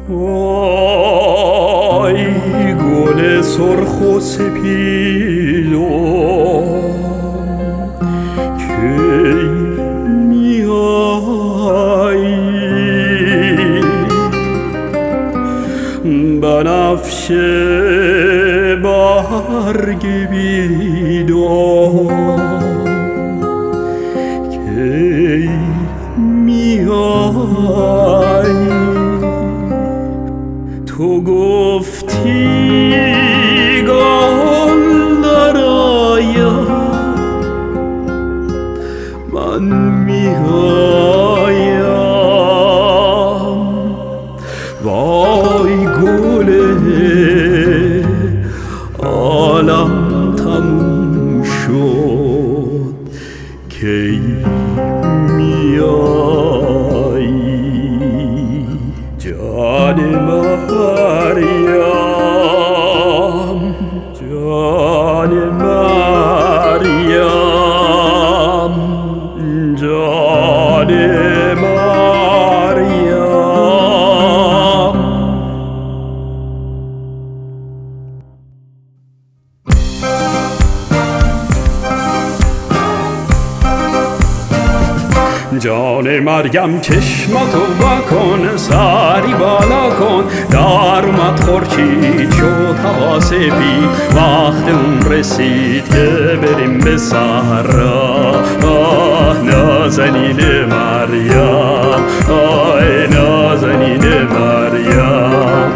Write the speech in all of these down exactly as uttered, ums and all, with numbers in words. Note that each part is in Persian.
وای گل سرخ و سپیدم کی میایی بنفش برگ بیدم کی میایی تو گفتی گل درآید من میآیم وای گل عالم تموم شد کی میایی جان مریم جان مریم جان مریم جان مریم چشمتو بکن سری بالا کن در اومد خورشید شد هوا سپید وقت اون رسید که بریم به صحرا آه نازنین مریم آه نازنین مریم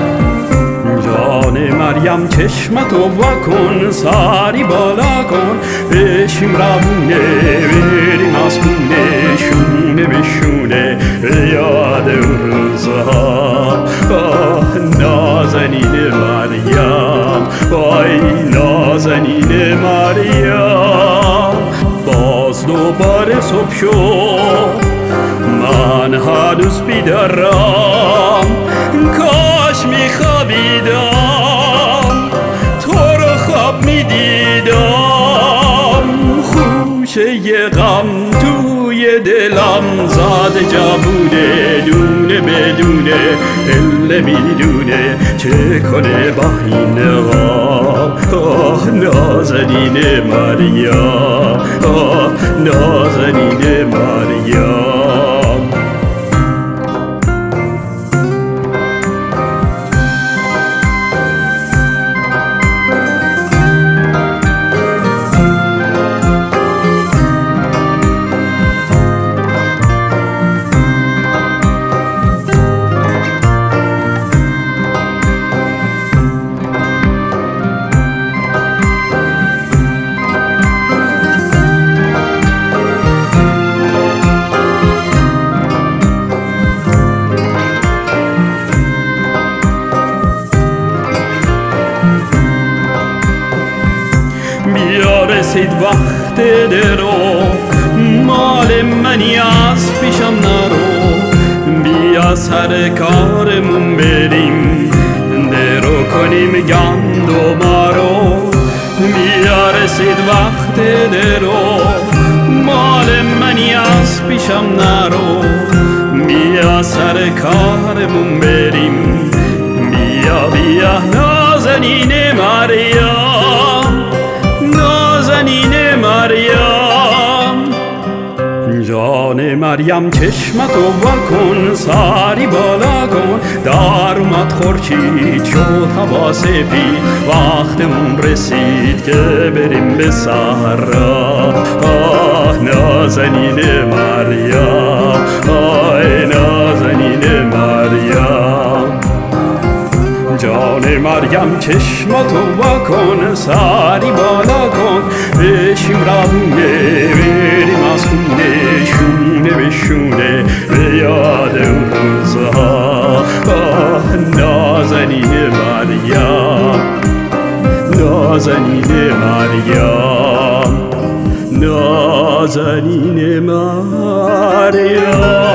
جان مریم چشمتو بکن سری بالا کن بشیم روونه بریم از خونه شونه به شونه یاد اون روزها آه نازنین مریم وای نازنین مریم باز دوباره صبح شد من هنوز بیدارم کاش میخوابیدم تو رو خواب میدیدم خوشه غم توی دلم زده جوونه دونه بدونه دل میدونه چه کنه با این غم آه نازنین مریم آه نازنین مریم رسید وقت درو مال منی از پیشم نرو بیا سر کارمون بریم درو کنیم گند و مارو بیا رسید وقت درو مال منی از پیشم نرو بیا سر کارمون بریم بیا بیا نازنین مریم نازنین مریم جان مریم چشمتو بکن سری بالا کن در اومد خورشید شد هوا سپید وقتمون رسید که بریم به صحرا آه نازنین مریم آه نازنین مریم جان مریم چشمتو بکن سری بالا کن بشیم روونه بریم از خونه شونه به شونه به یاد اون روزها آه نازنین مریم نازنین مریم نازنین مریم